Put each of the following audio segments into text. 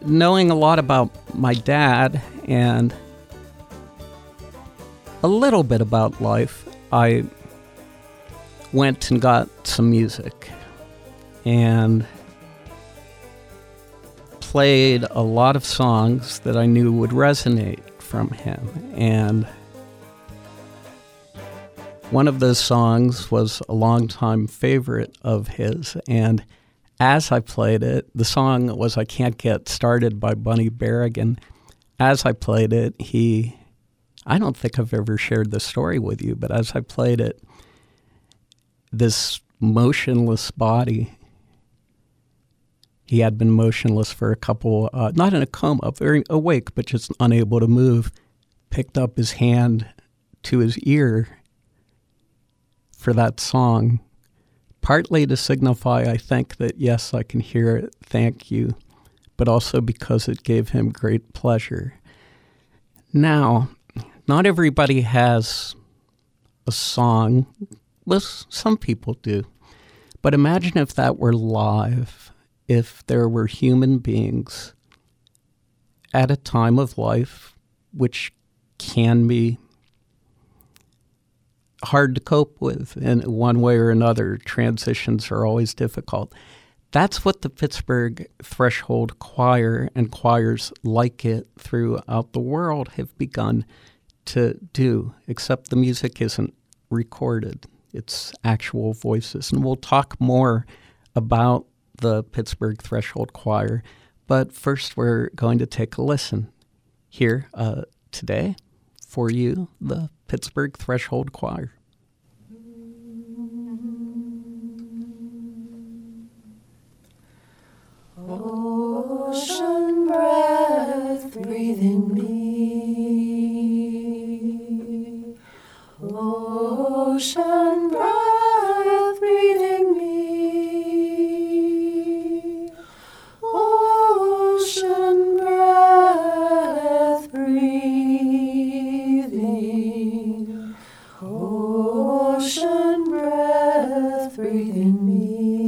knowing a lot about my dad and a little bit about life, I went and got some music and played a lot of songs that I knew would resonate from him. And one of those songs was a longtime favorite of his, and as I played it, the song was I Can't Get Started by Bunny Berrigan. As I played it, I don't think I've ever shared this story with you, but as I played it, this motionless body, he had been motionless for a couple, not in a coma, very awake, but just unable to move, picked up his hand to his ear for that song, partly to signify, I think, that yes, I can hear it, thank you, but also because it gave him great pleasure. Now, not everybody has a song. Well, some people do. But imagine if that were live, if there were human beings at a time of life which can be hard to cope with in one way or another. Transitions are always difficult. That's what the Pittsburgh Threshold Choir and choirs like it throughout the world have begun to do, except the music isn't recorded. It's actual voices. And we'll talk more about the Pittsburgh Threshold Choir, but first we're going to take a listen here today for you, the Pittsburgh Threshold Choir. Ocean breath, breathe in me. Ocean breath, breathing me. Ocean breath, breathing. Ocean breath, breathing me.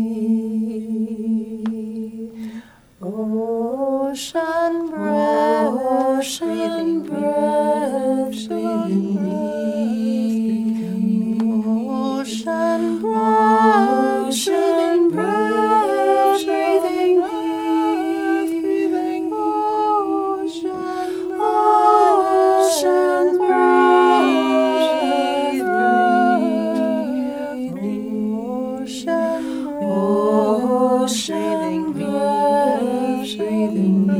Ocean breath, ocean breath, breathing me. Ocean breath, ocean breath, breathing me. Ocean breath, breathing me. Ocean breath, breathing me.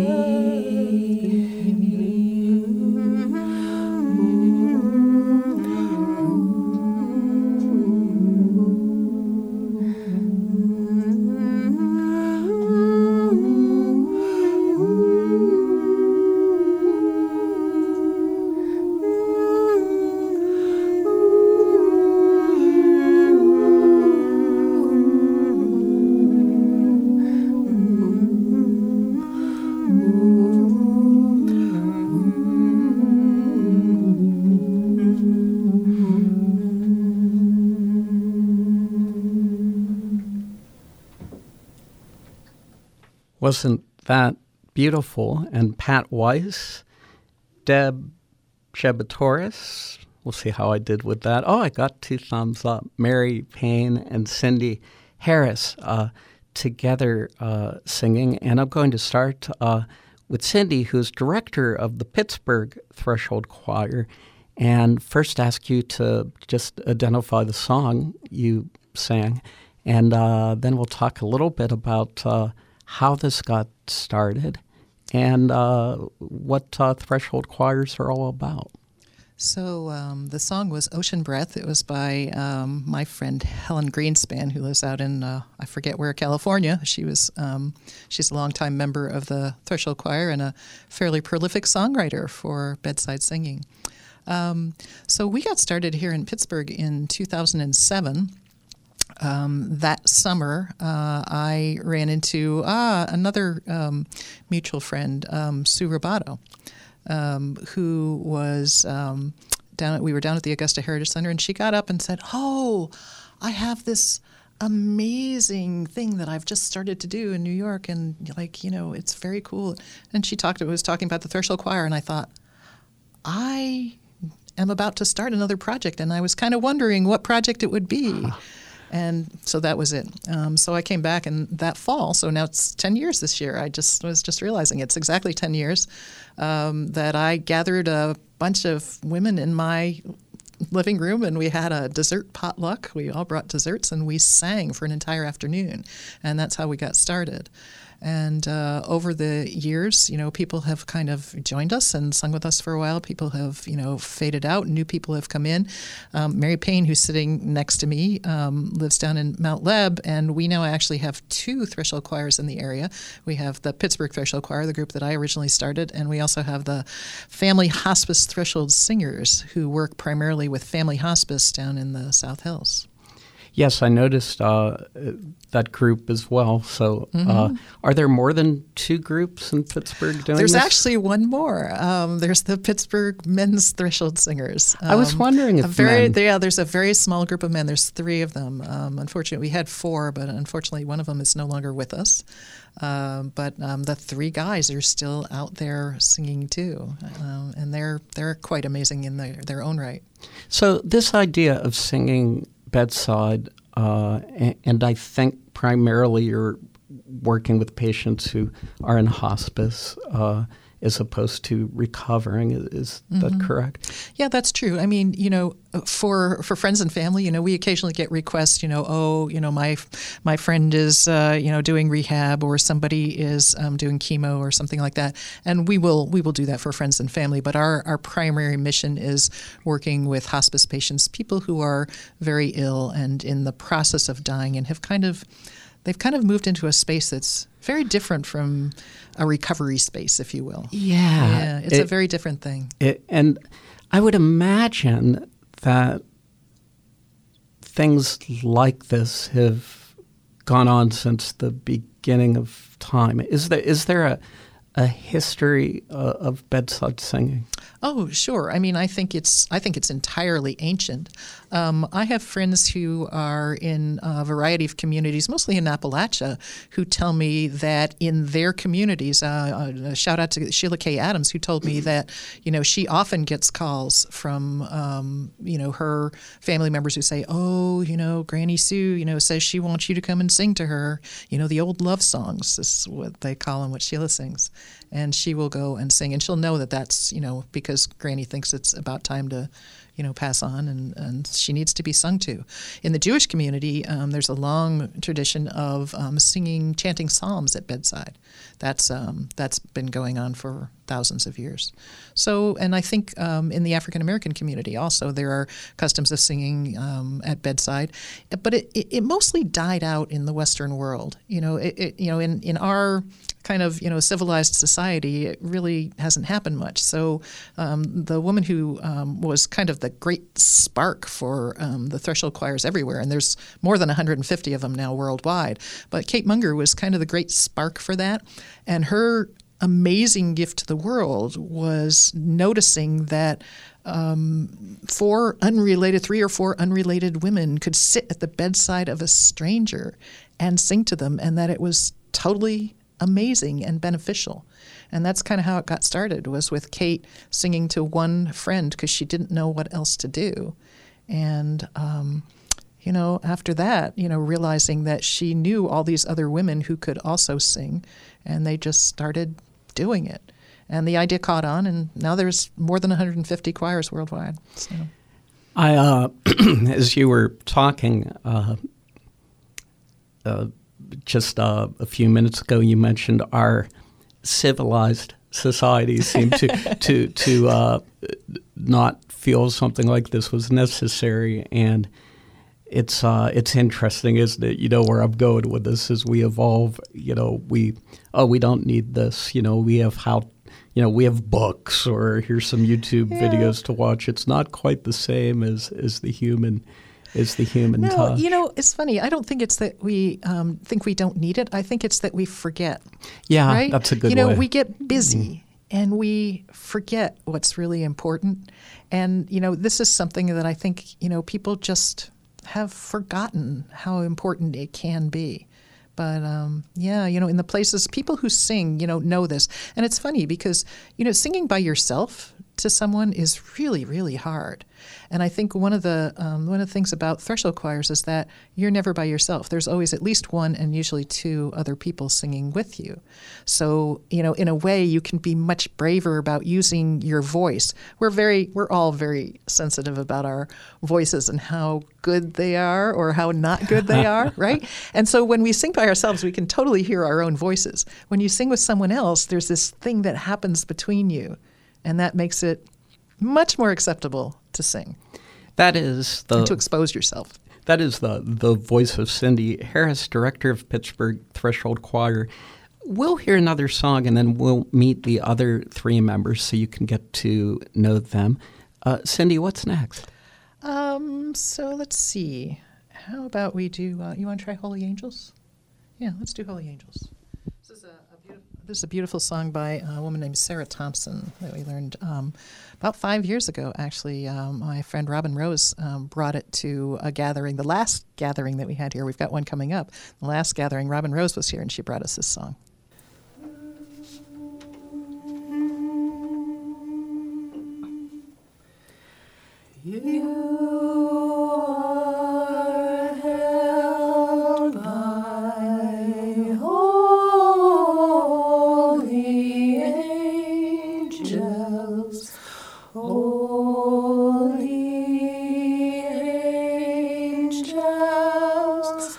Wasn't that beautiful? And Pat Weiss, Deb Shebatoris, we'll see how I did with that. Oh, I got 2 thumbs up. Mary Payne and Cindy Harris together singing. And I'm going to start with Cindy, who's director of the Pittsburgh Threshold Choir, and first ask you to just identify the song you sang. And then we'll talk a little bit about how this got started and what Threshold Choirs are all about. So the song was Ocean Breath. It was by my friend Helen Greenspan, who lives out in, I forget where, California. She's a longtime member of the Threshold Choir and a fairly prolific songwriter for bedside singing. So we got started here in Pittsburgh in 2007. That summer, I ran into another mutual friend, Sue Robato, who was we were down at the Augusta Heritage Center, and she got up and said, "Oh, I have this amazing thing that I've just started to do in New York, and it's very cool. And she was talking about the Threshold Choir, and I thought, I am about to start another project, and I was kind of wondering what project it would be. And so that was it. So I came back and that fall, so now it's 10 years this year. I was just realizing it's exactly 10 years that I gathered a bunch of women in my living room, and we had a dessert potluck. We all brought desserts, and we sang for an entire afternoon, and that's how we got started. And over the years, people have kind of joined us and sung with us for a while. People have, faded out. New people have come in. Mary Payne, who's sitting next to me, lives down in Mount Leb, and we now actually have 2 threshold choirs in the area. We have the Pittsburgh Threshold Choir, the group that I originally started, and we also have the Family Hospice Threshold Singers, who work primarily with family hospice down in the South Hills. Yes, I noticed that group as well. So are there more than 2 groups in Pittsburgh doing There's this? actually one more. There's the Pittsburgh Men's Threshold Singers. I was wondering if there's a very small group of men. There's 3 of them. Unfortunately, we had 4, but unfortunately one of them is no longer with us. But the 3 guys are still out there singing too, and they're quite amazing in their own right. So this idea of singing bedside, and I think primarily you're working with patients who are in hospice as opposed to recovering. Is that correct? Yeah, that's true. I mean, for friends and family, we occasionally get requests, my friend is, doing rehab, or somebody is doing chemo or something like that. And we will do that for friends and family. But our primary mission is working with hospice patients, people who are very ill and in the process of dying and they've kind of moved into a space that's very different from a recovery space, if you will. Yeah. It's a very different thing. And I would imagine that things like this have gone on since the beginning of time. Is there a history of bedside singing? Oh, sure. I mean, I think it's entirely ancient. I have friends who are in a variety of communities, mostly in Appalachia, who tell me that in their communities, a shout out to Sheila K. Adams, who told me that, she often gets calls from, her family members who say, oh, Granny Sue, says she wants you to come and sing to her, the old love songs. This is what they call them, what Sheila sings. And she will go and sing, and she'll know that that's, because Granny thinks it's about time to, pass on, and she needs to be sung to. In the Jewish community, there's a long tradition of chanting psalms at bedside. That's been going on for thousands of years. So, and I think in the African American community also there are customs of singing at bedside, but it mostly died out in the Western world. In our kind of civilized society, it really hasn't happened much. So the woman who was kind of the great spark for the threshold choirs everywhere, and there's more than 150 of them now worldwide, but Kate Munger was kind of the great spark for that, and her amazing gift to the world was noticing that 3 or 4 unrelated women could sit at the bedside of a stranger and sing to them, and that it was totally amazing and beneficial. And that's kind of how it got started, was with Kate singing to one friend because she didn't know what else to do. And, after that, realizing that she knew all these other women who could also sing, and they just started doing it. And the idea caught on, and now there's more than 150 choirs worldwide. So. I, as you were talking, just a few minutes ago, you mentioned our civilized society seemed to not feel something like this was necessary, and it's interesting, isn't it? Where I'm going with this is we evolve. We don't need this. We have we have books, or here's some YouTube videos to watch. It's not quite the same as the human. Is the human touch. It's funny. I don't think it's that we think we don't need it. I think it's that we forget. Yeah, right? That's a good way. We get busy and we forget what's really important. And, this is something that I think, people just have forgotten how important it can be. But yeah, in the places, people who sing, know this. And it's funny because, singing by yourself to someone is really, really hard. And I think one of the things about threshold choirs is that you're never by yourself. There's always at least one and usually two other people singing with you. So, in a way, you can be much braver about using your voice. We're all very sensitive about our voices and how good they are or how not good they are, right? And so when we sing by ourselves, we can totally hear our own voices. When you sing with someone else, there's this thing that happens between you, and that makes it much more acceptable to sing. That is and to expose yourself. That is the voice of Cindy Harris, director of Pittsburgh Threshold Choir. We'll hear another song, and then we'll meet the other three members so you can get to know them. Cindy, what's next? So let's see. How about we do, you want to try Holy Angels? Yeah, let's do Holy Angels. This is a beautiful song by a woman named Sarah Thompson that we learned about 5 years ago, actually. My friend Robin Rose brought it to a gathering, the last gathering that we had here. We've got one coming up. The last gathering, Robin Rose was here, and she brought us this song. You are held by holy angels, holy angels,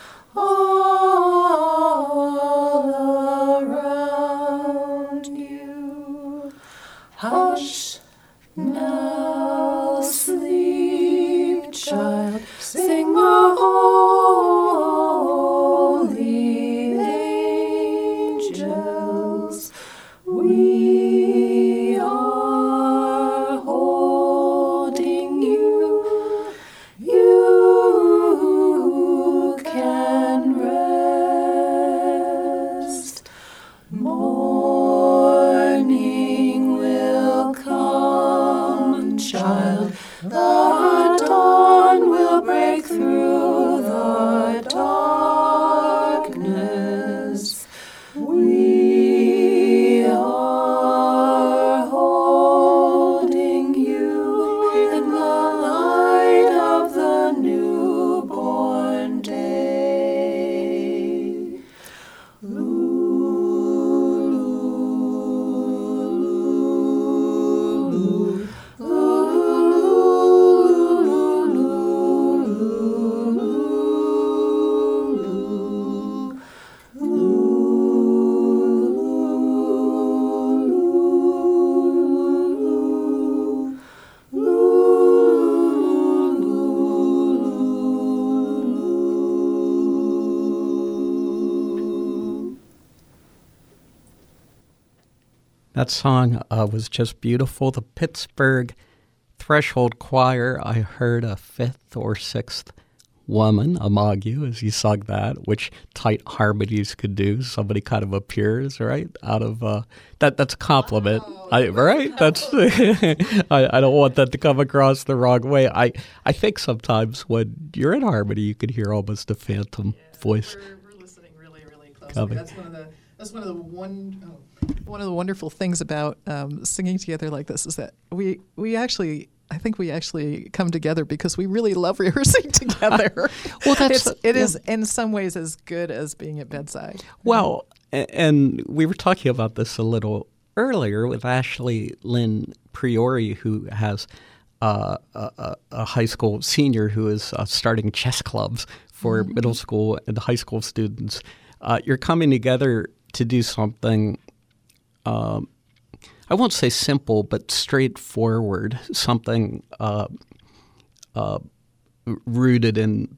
all around you. Hush now, sleep, child, sing the holy angels. We are holding you. You can rest. Morning will come, child. The dawn will break through the darkness. We are holding you in the light of the newborn day. That song was just beautiful. The Pittsburgh Threshold Choir, I heard a fifth or sixth woman among you as you sung that, which tight harmonies could do. Somebody kind of appears, right, out of that's a compliment, right? That's I don't want that to come across the wrong way. I think sometimes when you're in harmony, you can hear almost a phantom voice. We're listening really, really closely. That's one of the wonderful things about singing together like this is that we actually come together because we really love rehearsing together. Well, it is in some ways as good as being at bedside. Well, and we were talking about this a little earlier with Ashley Lynn Priori, who has a high school senior who is starting chess clubs for middle school and high school students. You're coming together to do something, I won't say simple, but straightforward, something rooted in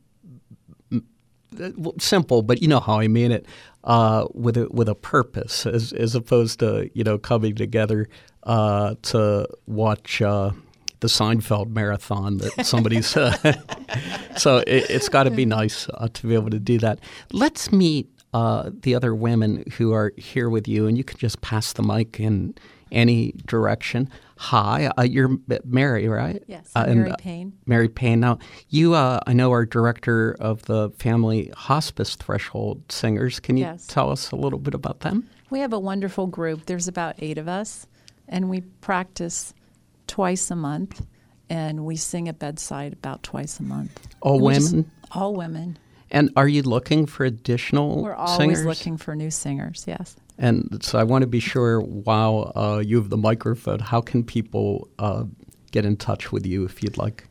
simple, but you know how I mean it, with a purpose, as opposed to coming together to watch the Seinfeld marathon that somebody's. So it's got to be nice to be able to do that. Let's meet the other women who are here with you, and you can just pass the mic in any direction. Hi, you're Mary, right? Yes, Mary Payne. Mary Payne. Now, you, I know, are director of the Family Hospice Threshold Singers. Can you tell us a little bit about them? We have a wonderful group. There's about 8 of us, and we practice twice a month, and we sing at bedside about twice a month. All women? All women. And are you looking for additional singers? We're always looking for new singers, yes. And so I want to be sure, while you have the microphone, how can people get in touch with you if you'd like?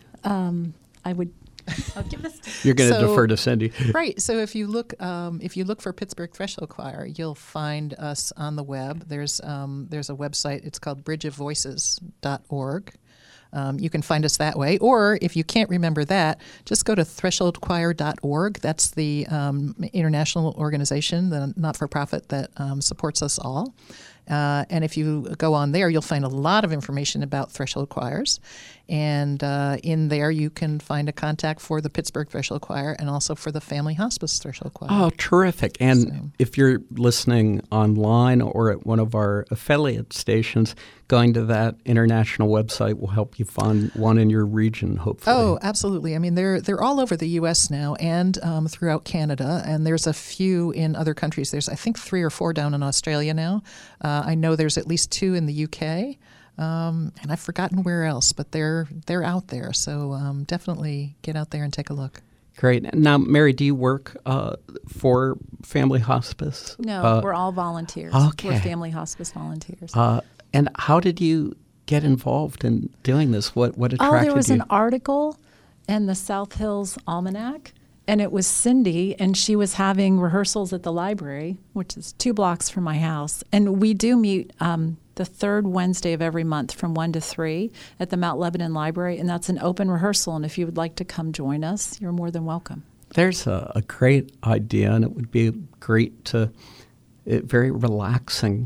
I'll give this. You're going to defer to Cindy, right? So if you look for Pittsburgh Threshold Choir, you'll find us on the web. There's a website. It's called bridgeofvoices.org. You can find us that way. Or if you can't remember that, just go to thresholdchoir.org. That's the international organization, the not-for-profit that supports us all. And if you go on there, you'll find a lot of information about threshold choirs. And in there, you can find a contact for the Pittsburgh Threshold Choir and also for the Family Hospice Threshold Choir. Oh, terrific. And if you're listening online or at one of our affiliate stations, going to that international website will help you find one in your region, hopefully. Oh, absolutely. I mean, they're all over the U.S. now and throughout Canada, and there's a few in other countries. There's, I think, 3 or 4 down in Australia now. I know there's at least 2 in the U.K., and I've forgotten where else, but they're out there. So definitely get out there and take a look. Great. Now, Mary, do you work for Family Hospice? No, we're all volunteers. Okay. We're Family Hospice volunteers. And how did you get involved in doing this? What attracted you? There was an article in the South Hills Almanac, and it was Cindy, and she was having rehearsals at the library, which is 2 blocks from my house. And we do meet the 3rd Wednesday of every month from 1 to 3 at the Mount Lebanon Library, and that's an open rehearsal. And if you would like to come join us, you're more than welcome. There's a great idea, and it would be great to... very relaxing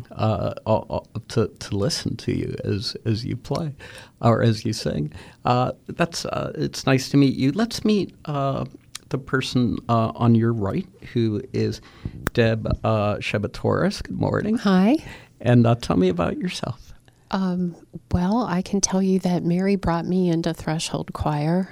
to listen to you as you play or as you sing. It's nice to meet you. Let's meet the person on your right, who is Deb Shebetoris. Good morning. Hi. And tell me about yourself. Well, I can tell you that Mary brought me into Threshold Choir.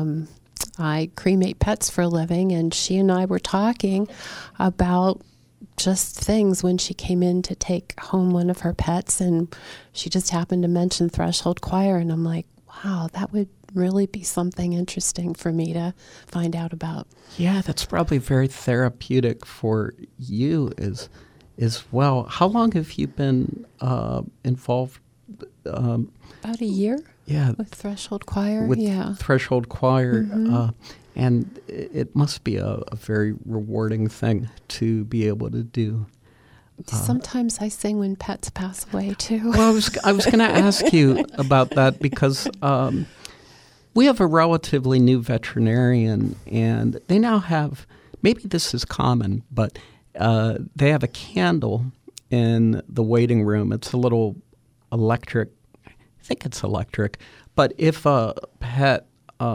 I cremate pets for a living, and she and I were talking about just things when she came in to take home one of her pets, and she just happened to mention Threshold Choir, and I'm like, wow, that would really be something interesting for me to find out about. Yeah, that's probably very therapeutic for you as well. How long have you been involved? About a year. Yeah, with Threshold Choir. With Threshold Choir. Mm-hmm. And it must be a very rewarding thing to be able to do. Sometimes I sing when pets pass away, too. Well, I was going to ask you about that because we have a relatively new veterinarian, and they now have, maybe this is common, but they have a candle in the waiting room. It's a little electric, I think it's electric, but if a pet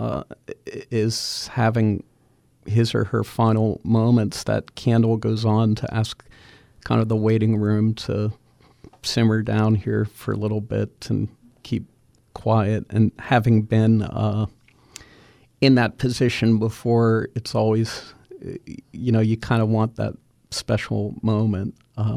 is having his or her final moments, that candle goes on to ask kind of the waiting room to simmer down here for a little bit and keep quiet. And having been in that position before, it's always, you kind of want that special moment.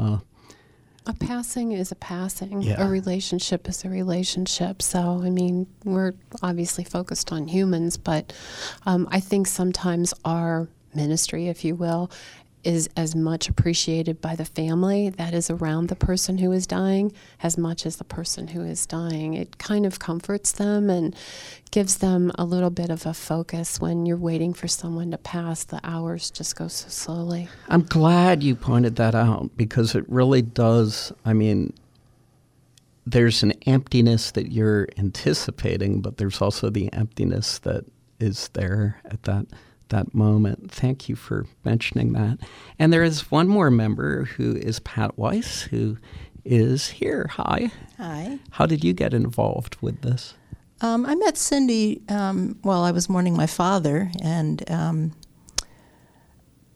A passing is a passing. Yeah. A relationship is a relationship. So, I mean, we're obviously focused on humans, but I think sometimes our ministry, if you will, is as much appreciated by the family that is around the person who is dying as much as the person who is dying. It kind of comforts them and gives them a little bit of a focus when you're waiting for someone to pass. The hours just go so slowly. I'm glad you pointed that out because it really does. I mean, there's an emptiness that you're anticipating, but there's also the emptiness that is there at that moment. Thank you for mentioning that. And there is one more member who is Pat Weiss, who is here. Hi. Hi. How did you get involved with this? I met Cindy while I was mourning my father, and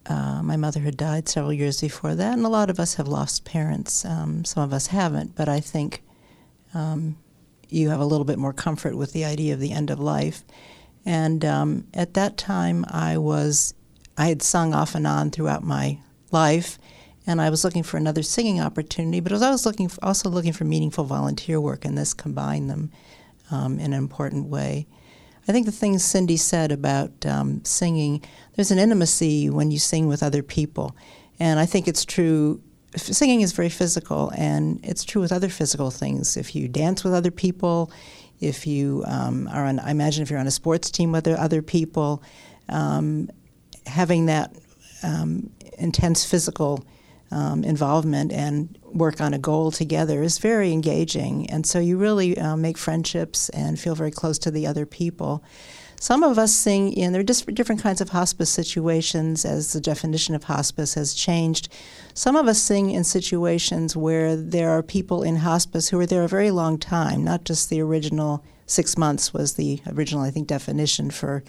My mother had died several years before that, and a lot of us have lost parents. Some of us haven't, but I think you have a little bit more comfort with the idea of the end of life. And at that time, I had sung off and on throughout my life, and I was looking for another singing opportunity, but I was also looking for meaningful volunteer work, and this combined them in an important way. I think the things Cindy said about singing, there's an intimacy when you sing with other people. And I think it's true. Singing is very physical, and it's true with other physical things. If you dance with other people, if you I imagine if you're on a sports team with other people, having that intense physical involvement and work on a goal together is very engaging. And so you really make friendships and feel very close to the other people. Some of us sing there are different kinds of hospice situations as the definition of hospice has changed. Some of us sing in situations where there are people in hospice who are there a very long time, not just the original 6 months was the original, I think, definition for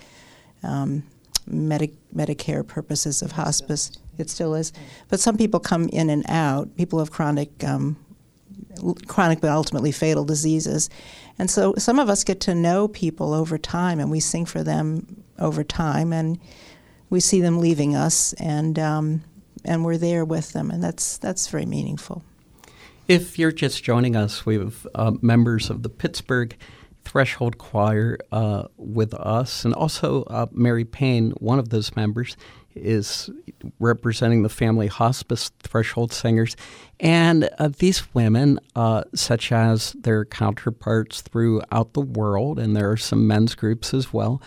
Medicare purposes of hospice. It still is. But some people come in and out. People have chronic but ultimately fatal diseases. And so some of us get to know people over time, and we sing for them over time, and we see them leaving us, and we're there with them, and that's very meaningful. If you're just joining us, we have members of the Pittsburgh Threshold Choir with us, and also Mary Payne, one of those members, is representing the Family Hospice Threshold Singers. And these women, such as their counterparts throughout the world, and there are some men's groups as well,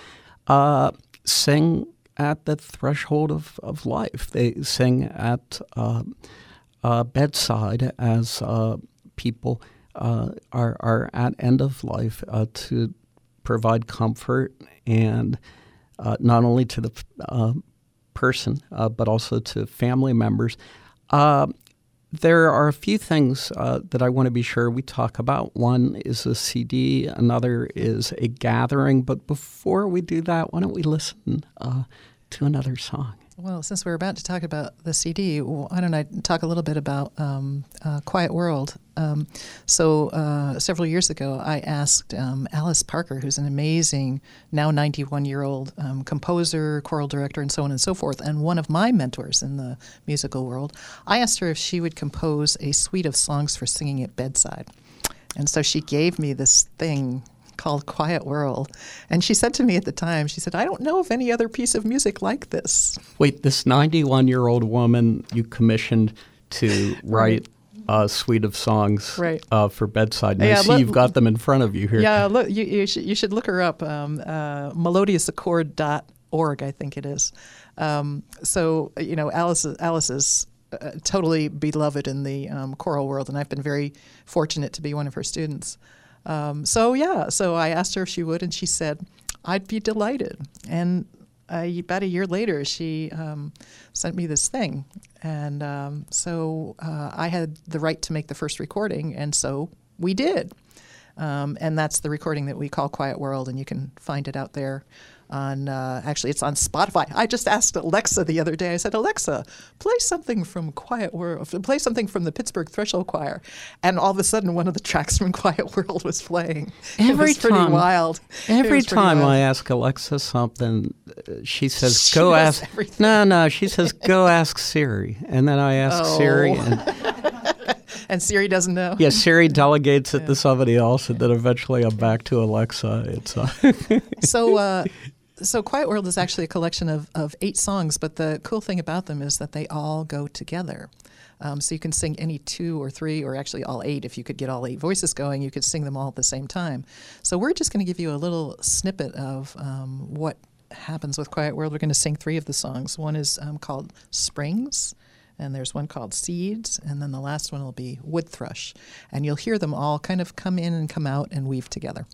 sing at the threshold of life. They sing at bedside as people are at end of life to provide comfort, and not only to the person, but also to family members. There are a few things that I want to be sure we talk about. One is a CD, another is a gathering. But before we do that, why don't we listen to another song? Well, since we're about to talk about the CD, why don't I talk a little bit about Quiet World? So several years ago, I asked Alice Parker, who's an amazing, now 91-year-old composer, choral director, and so on and so forth, and one of my mentors in the musical world. I asked her if she would compose a suite of songs for singing at bedside. And so she gave me this thing called Quiet World. And she said to me at the time, she said, I don't know of any other piece of music like this. Wait, this 91-year-old woman you commissioned to write a suite of songs for bedside. And I see you've got them in front of you here. Yeah, look, you should look her up, melodiousaccord.org, I think it is. So, Alice is totally beloved in the choral world, and I've been very fortunate to be one of her students. So I asked her if she would, and she said, I'd be delighted. And about a year later, she sent me this thing. And so I had the right to make the first recording, and so we did. And that's the recording that we call Quiet World, and you can find it out there. Actually, it's on Spotify. I just asked Alexa the other day. I said, Alexa, play something from Quiet World. Play something from the Pittsburgh Threshold Choir. And all of a sudden, one of the tracks from Quiet World was playing. It was pretty wild. Every time I ask Alexa something, she says, "Go ask." No, she says, "Go ask Siri." And then I ask Siri, and Siri doesn't know. Yeah, Siri delegates it to somebody else, and then eventually I'm back to Alexa. It's So Quiet World is actually a collection of 8 songs, but the cool thing about them is that they all go together. So you can sing any 2 or 3, or actually all 8. If you could get all 8 voices going, you could sing them all at the same time. So we're just going to give you a little snippet of what happens with Quiet World. We're going to sing 3 of the songs. One is called Springs, and there's one called Seeds, and then the last one will be Wood Thrush. And you'll hear them all kind of come in and come out and weave together.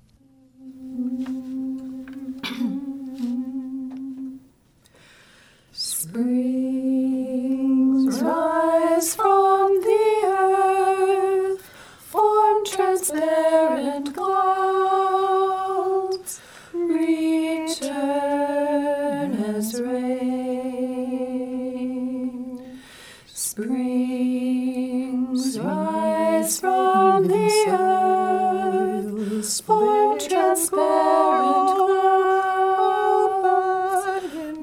Springs rise from the earth, form transparent clouds, return as rain. from the earth, form transparent clouds,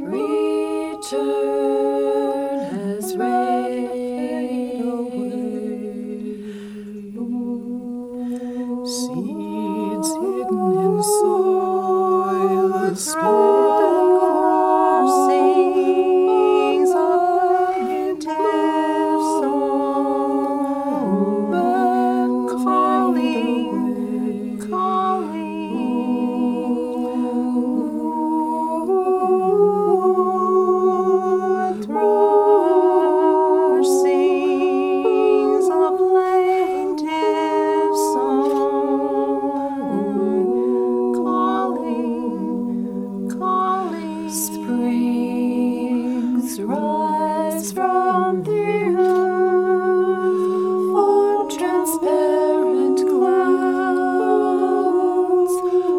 return as rain away. Seeds hidden in soil, sings a plaintive song, bird calling, thrush sings a plaintive song, calling. Springs rise from the earth, form transparent clouds,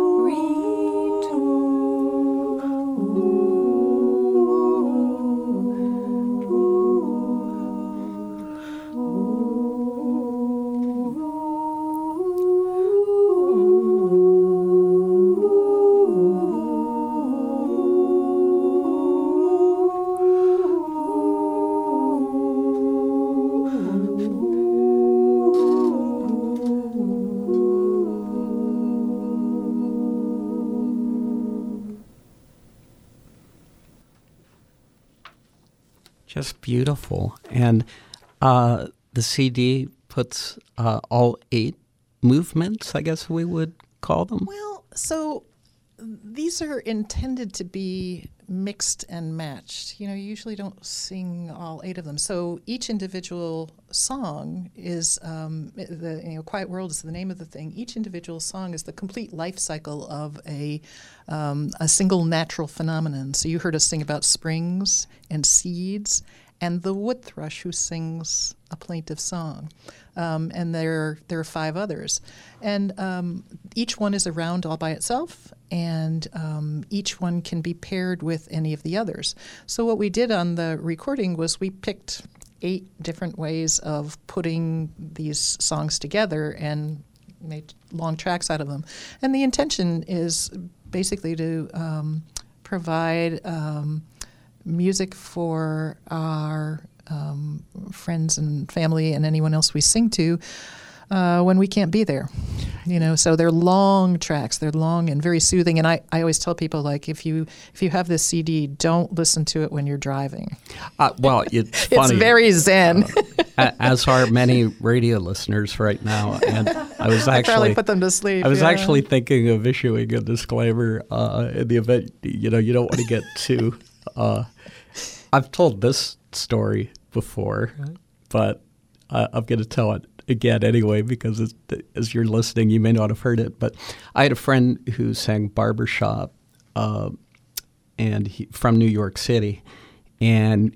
Just beautiful. And the CD puts all 8 movements, I guess we would call them. Well, so these are intended to be mixed and matched. You usually don't sing all 8 of them. So each individual song is Quiet World is the name of the thing. Each individual song is the complete life cycle of a single natural phenomenon. So you heard us sing about springs and seeds and the wood thrush who sings a plaintive song. And there are 5 others. And each one is around all by itself, and each one can be paired with any of the others. So what we did on the recording was we picked 8 different ways of putting these songs together and made long tracks out of them. And the intention is basically to provide music for our friends and family and anyone else we sing to when we can't be there. So they're long tracks. They're long and very soothing. And I always tell people, like, if you have this CD, don't listen to it when you're driving. Well, it's funny. It's very zen. As are many radio listeners right now. And I was actually probably put them to sleep. I was actually thinking of issuing a disclaimer in the event you don't want to get too. I've told this story before, but I'm going to tell it again anyway, because as you're listening, you may not have heard it. But I had a friend who sang barbershop, and from New York City. And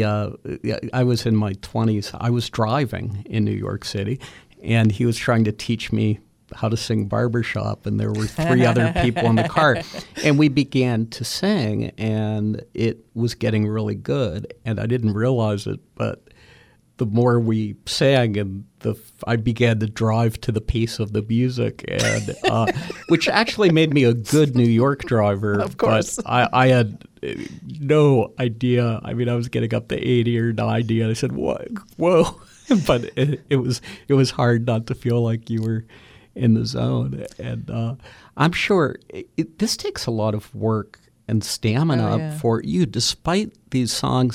I was in my 20s. I was driving in New York City, and he was trying to teach me how to sing barbershop, and there were 3 other people in the car. And we began to sing, and it was getting really good. And I didn't realize it, but the more we sang, and I began to drive to the pace of the music, and which actually made me a good New York driver. Of course. But I had no idea. I mean, I was getting up to 80 or 90, and I said, "What? Whoa!" But it was hard not to feel like you were in the zone. And I'm sure this takes a lot of work and stamina for you, despite these songs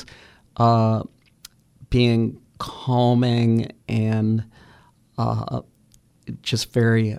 being calming and just very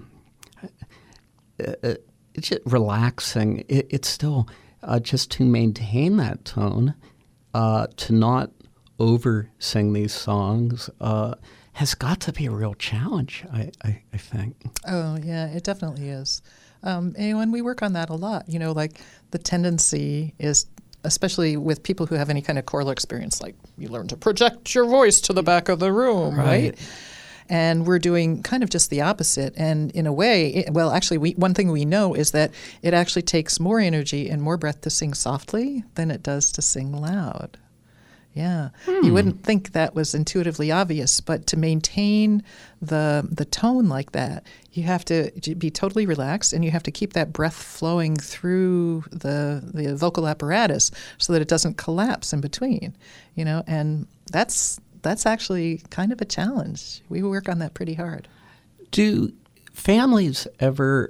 it's just relaxing. It's still just to maintain that tone, to not over sing these songs has got to be a real challenge, I think. Oh, yeah, it definitely is. And we work on that a lot. Like the tendency is, especially with people who have any kind of choral experience, like you learn to project your voice to the back of the room, right? And we're doing kind of just the opposite. And in a way, one thing we know is that it actually takes more energy and more breath to sing softly than it does to sing loud. Yeah, you wouldn't think that was intuitively obvious, but to maintain the tone like that, you have to be totally relaxed, and you have to keep that breath flowing through the vocal apparatus so that it doesn't collapse in between, and that's actually kind of a challenge. We work on that pretty hard. Do families ever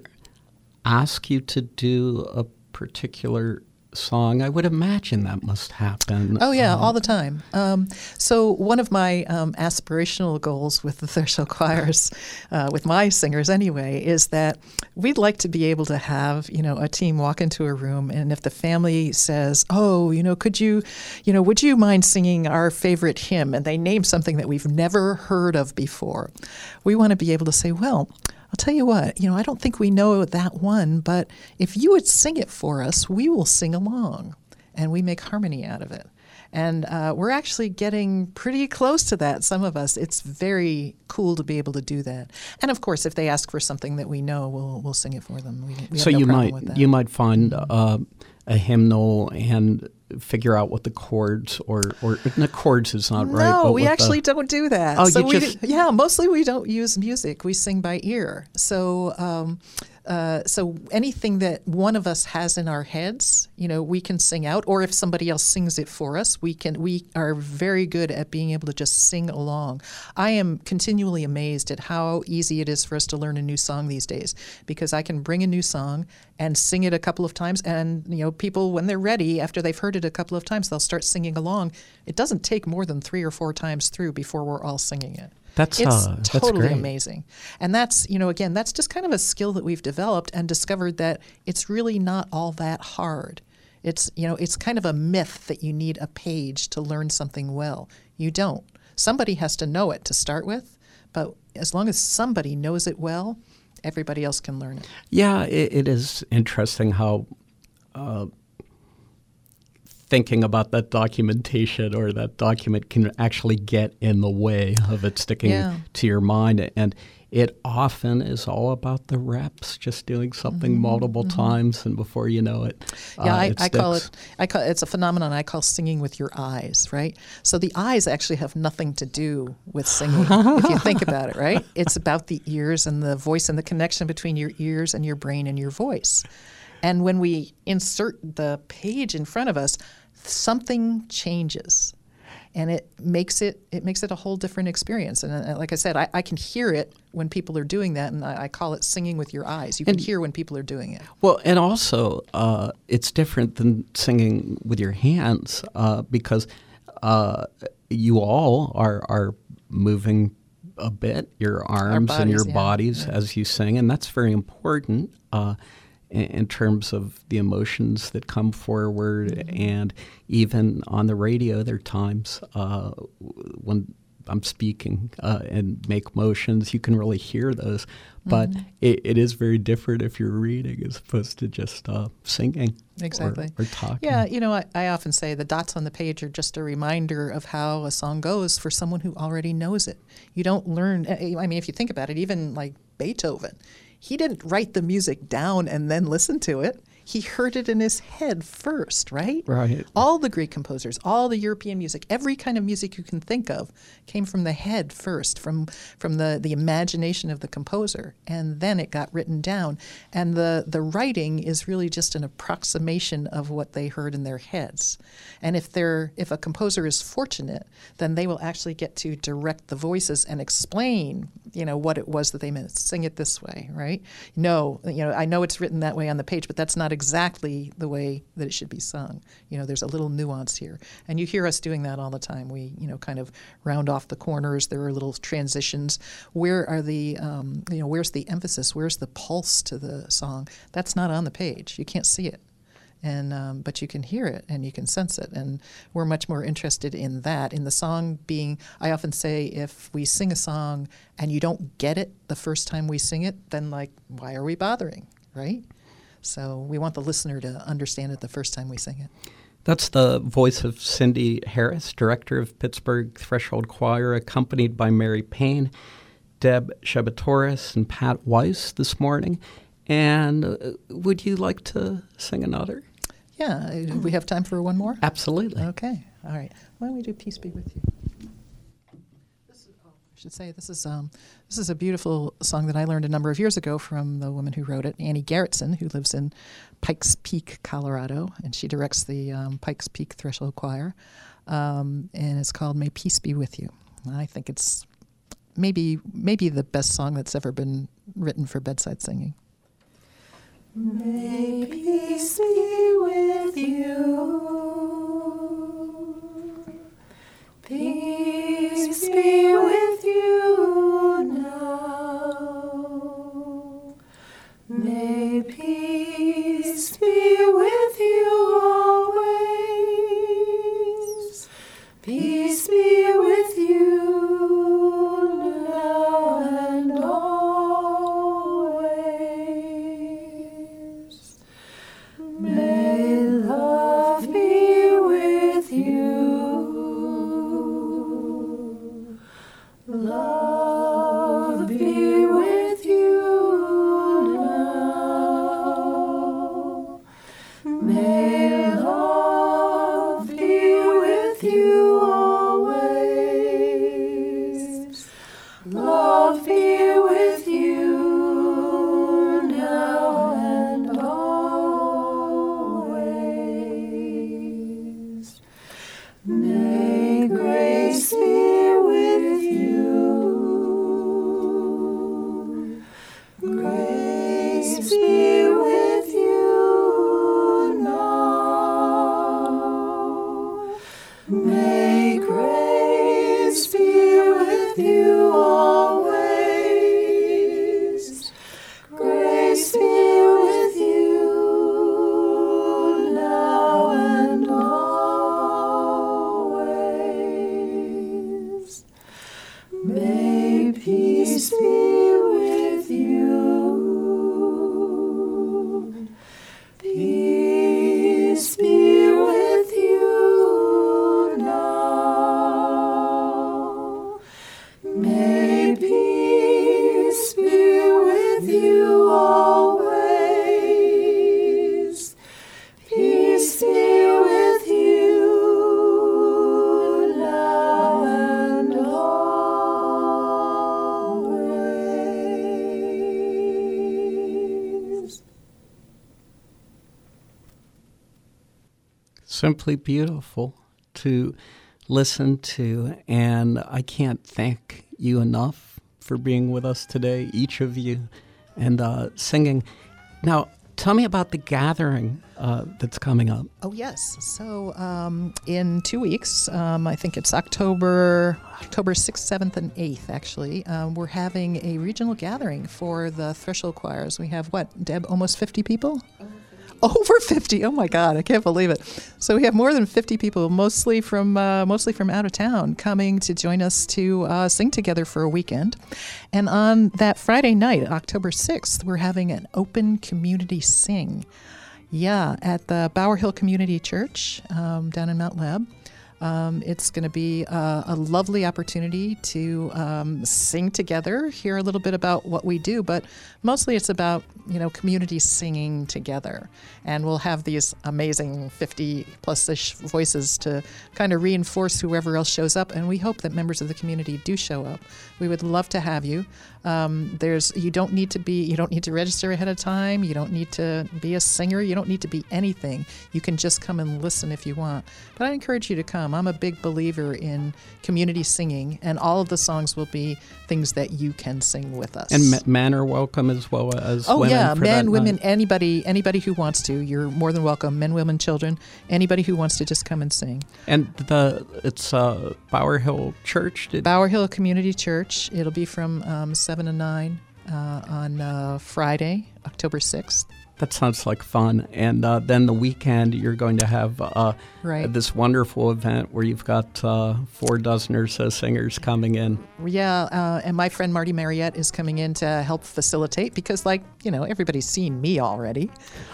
ask you to do a particular song? I would imagine that must happen. Oh, yeah, all the time. So one of my aspirational goals with the Threshold Choirs, with my singers anyway, is that we'd like to be able to have, a team walk into a room, and if the family says, oh, would you mind singing our favorite hymn? And they name something that we've never heard of before. We want to be able to say, well, I'll tell you what, I don't think we know that one, but if you would sing it for us, we will sing along, and we make harmony out of it. And we're actually getting pretty close to that, some of us. It's very cool to be able to do that. And of course, if they ask for something that we know, we'll sing it for them. We so have no problem with that. You might find a hymnal and figure out what the chords or the chords is not right. No, but we actually don't do that. Oh, so you mostly we don't use music. We sing by ear. So so anything that one of us has in our heads, we can sing out, or if somebody else sings it for us, we are very good at being able to just sing along. I am continually amazed at how easy it is for us to learn a new song these days, because I can bring a new song and sing it a couple of times, and people, when they're ready, after they've heard it a couple of times, they'll start singing along. It doesn't take more than 3 or 4 times through before we're all singing it. It's totally great. amazing. And that's, again, that's just kind of a skill that we've developed and discovered that it's really not all that hard. It's kind of a myth that you need a page to learn something well. You don't. Somebody has to know it to start with, but as long as somebody knows it well, everybody else can learn it. Yeah, it is interesting how thinking about that documentation or that document can actually get in the way of it sticking to your mind. And it often is all about the reps, just doing something multiple times, and before you know it, I call it's a phenomenon I call singing with your eyes, right? So the eyes actually have nothing to do with singing, if you think about it, right? It's about the ears and the voice and the connection between your ears and your brain and your voice. And when we insert the page in front of us, something changes, and it makes it a whole different experience. And like I said, I can hear it when people are doing that, and I call it singing with your eyes. You can hear when people are doing it. Well, and also it's different than singing with your hands because you all are moving a bit, your arms and your bodies as you sing, and that's very important. In terms of the emotions that come forward. And even on the radio, there are times when I'm speaking and make motions, you can really hear those. But it is very different if you're reading as opposed to just singing or talking. Yeah, I often say the dots on the page are just a reminder of how a song goes for someone who already knows it. You don't learn, if you think about it, even like Beethoven, he didn't write the music down and then listen to it. He heard it in his head first, right? Right. All the Greek composers, all the European music, every kind of music you can think of came from the head first, from the imagination of the composer, and then it got written down. And the writing is really just an approximation of what they heard in their heads. And if a composer is fortunate, then they will actually get to direct the voices and explain, what it was that they meant. Sing it this way, right? No, I know it's written that way on the page, but that's not exactly the way that it should be sung. There's a little nuance here. And you hear us doing that all the time. We, kind of round off the corners. There are little transitions. Where are the, where's the emphasis? Where's the pulse to the song? That's not on the page. You can't see it. And but you can hear it and you can sense it. And we're much more interested in that. In the song being, I often say, if we sing a song and you don't get it the first time we sing it, then why are we bothering, right? So we want the listener to understand it the first time we sing it. That's the voice of Cindy Harris, director of Pittsburgh Threshold Choir, accompanied by Mary Payne, Deb Shebetoris, and Pat Weiss this morning. And would you like to sing another? Yeah. We have time for one more? Absolutely. Okay. All right. Why don't we do Peace Be With You? I should say this is a beautiful song that I learned a number of years ago from the woman who wrote it, Annie Garrettson, who lives in Pikes Peak, Colorado, and she directs the Pikes Peak Threshold Choir, and it's called "May Peace Be With You." And I think it's maybe the best song that's ever been written for bedside singing. May peace be with you. Peace be with you now. May peace be with you always. Peace be with you now and always. May love be with you. Love be with you now. May love be with you always. Love be with you now and always. May grace be with you. Grace be with you now. May grace be with you always. Grace be with you now and always. May peace be with you. Peace be with you now. May peace be with you always. Peace be with you now and always. Simply beautiful to listen to, and I can't thank you enough for being with us today, each of you, and singing. Now, tell me about the gathering that's coming up. Oh, yes. So in 2 weeks, I think it's October 6th, 7th, and 8th, actually, we're having a regional gathering for the Threshold Choirs. We have, Deb, almost 50 people? Over 50. Oh my God, I can't believe it. So we have more than 50 people, mostly from out of town, coming to join us to sing together for a weekend. And on that Friday night, October 6th, we're having an open community sing. Yeah, at the Bower Hill Community Church down in Mount Leb. It's going to be a lovely opportunity to sing together, hear a little bit about what we do, but mostly it's about, community singing together. And we'll have these amazing 50-plus-ish voices to kind of reinforce whoever else shows up, and we hope that members of the community do show up. We would love to have you. You don't need to register ahead of time. You don't need to be a singer. You don't need to be anything. You can just come and listen if you want. But I encourage you to come. I'm a big believer in community singing, and all of the songs will be things that you can sing with us. And men are welcome as well as women. Yeah, for men, that women, night. anybody who wants to. You're more than welcome. Men, women, children. Anybody who wants to just come and sing. And it's Bower Hill Church. Bower Hill Community Church. It'll be from 7 to 9 on Friday, October 6th. That sounds like fun. And then the weekend, you're going to have this wonderful event where you've got 4 dozen or so singers coming in. Yeah, and my friend Marty Mariette is coming in to help facilitate because, everybody's seen me already.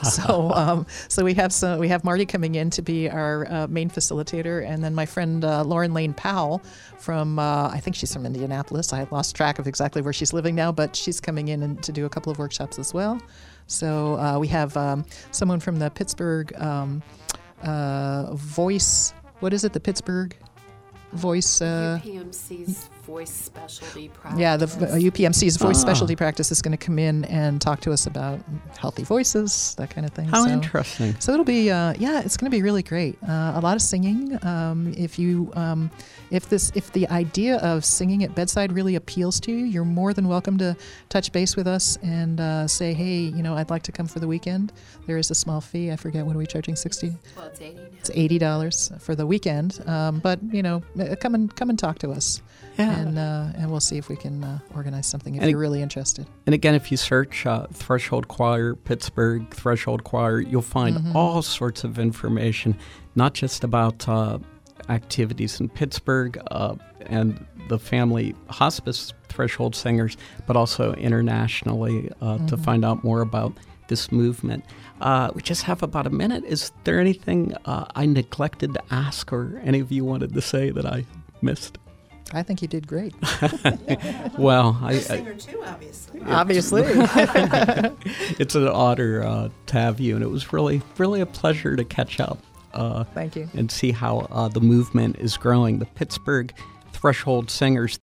So we have Marty coming in to be our main facilitator, and then my friend Lauren Lane Powell from I think she's from Indianapolis. I lost track of exactly where she's living now, but she's coming in to do a couple of workshops as well. So we have someone from the Pittsburgh Voice what is it? The Pittsburgh Voice. UPMC's voice specialty practice. Yeah, the UPMC's voice specialty practice is going to come in and talk to us about healthy voices, that kind of thing. How interesting. So it'll be, it's going to be really great. A lot of singing. If the idea of singing at bedside really appeals to you, you're more than welcome to touch base with us and say, hey, I'd like to come for the weekend. There is a small fee. I forget, what are we charging? $60? Well, it's $80 now. It's $80 for the weekend. But come and talk to us. Yeah. And we'll see if we can organize something if you're really interested. And again, if you search Threshold Choir, Pittsburgh Threshold Choir, you'll find all sorts of information, not just about activities in Pittsburgh and the family hospice Threshold Singers, but also internationally to find out more about this movement. We just have about a minute. Is there anything I neglected to ask or any of you wanted to say that I missed? I think you did great. Well, a singer too, obviously. Obviously. It's an honor to have you, and it was really, really a pleasure to catch up. Thank you. And see how the movement is growing. The Pittsburgh Threshold Singers.